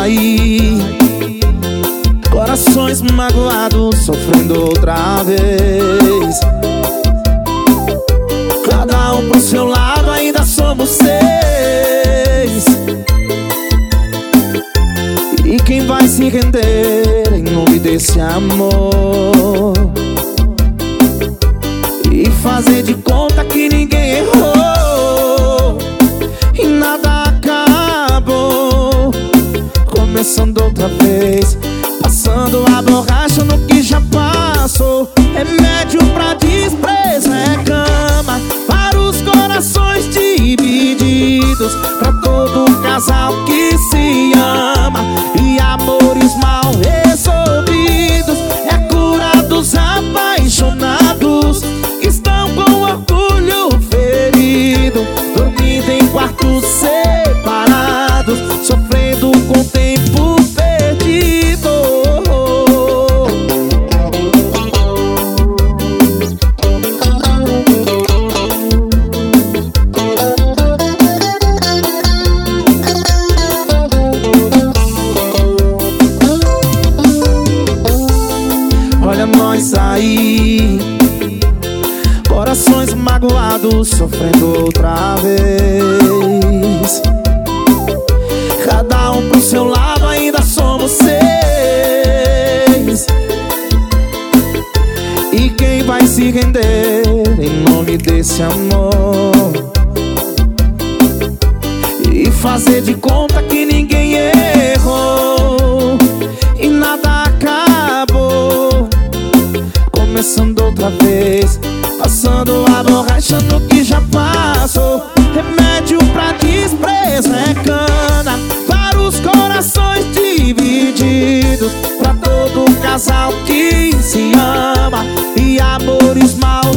sair. Corações magoados sofrendo outra vez. Cada um pro seu lado, ainda somos seis. E quem vai se render em nome desse amor e fazer de conta que ninguém errou e nada acabou, começando outra vez, passando a borracha no que já passou. Remédio pra despreza é cama para os corações divididos, pra todo casal que se ama, e amores mal resolvidos é cura dos apaixonados que estão com orgulho ferido, dormindo em quartos separados, sofrendo com o tempo perdido. Olha nós aí, corações magoados sofrendo outra vez. Cada um pro seu lado, ainda somos seis. E quem vai se render em nome desse amor e fazer de conta que ninguém errou e nada acabou, começando outra vez, passando a borracha no que já passou. Remédio pra despreza é cana para os corações divididos, pra todo casal que se ama, e amores mal